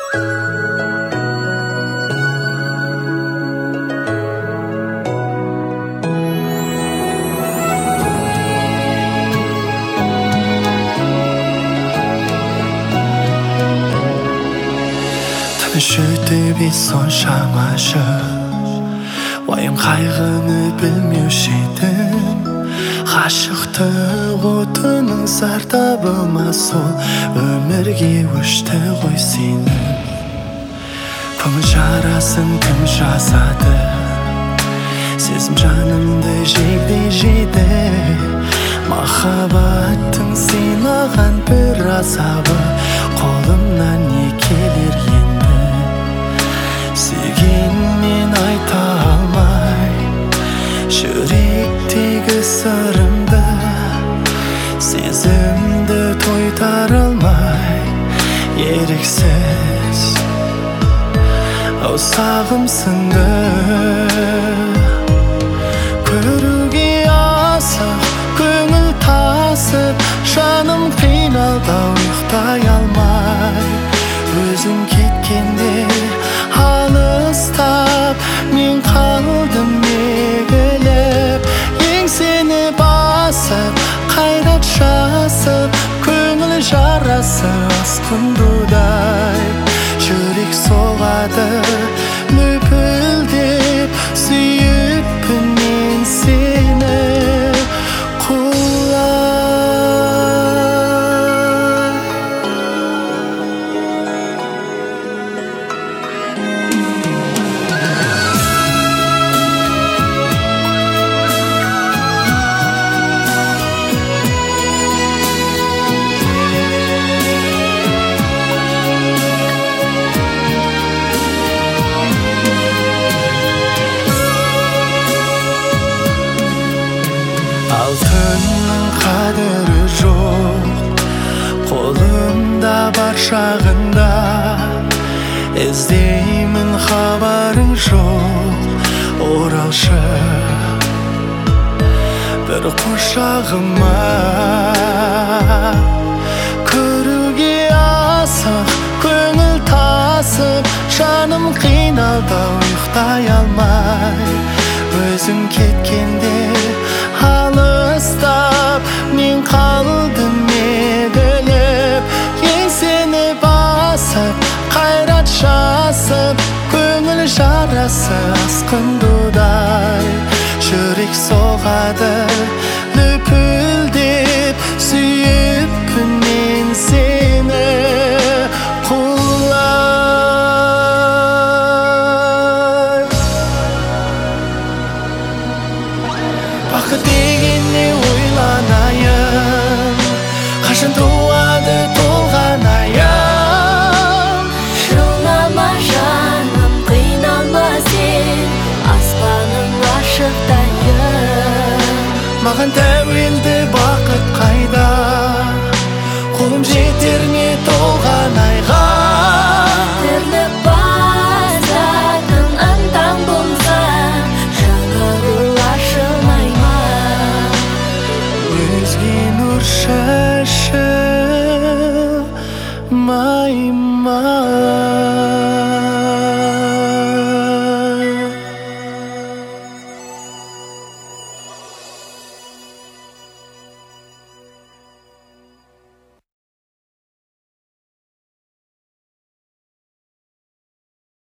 Üşüdü bir son şamaşı Vayım kaygını bilmiyor idim Aşıktı otunun zardabı masol Ömürge uçtu koy seni Pımın jarasın kim jasadı Sezim canımda jeydi Mahabatın silağan bir azabı Kolumdan yekelir yendi Sevginmen ayta almay Yürekteki sırımda Sezimdi toytar almay Yereksiz O sağımsındı Körüge asıp Köngül tasıp Canım kıynalda uyuktay almay Özüm ketkende Halыстап мен қалдым егіліп Еңсені басып қайрат жасып Көңіл жарасы асқындудай Жүрек соғады лүпілдеп Сүйіппін мен сені Алтынның қадірі жоқ Қолымда бар шағында Іздеймін хабарың жоқ Оралшы бір құшағыма Көруге асық көңіл тасып Жаным қиналда ұйықтай алмай Өзің кеткенде Halыстап мен қалдым егіліп Еңсені басып қайрат жасып Көңіл жарасы асқындудай Жүрек соғады лүпілдеп Сүйіппін мен сені Бақыт дегенне ойланайын Қашан туады толған аян Жылама жаным, қиналма сен Аспаным ашықтайын Маған тәуелді бақыт қайда Қолым жетер ме толған айға Тірлік басатын ынтаң болса Жаңа гүл ашылмай ма Өзге нұр шашылмай ма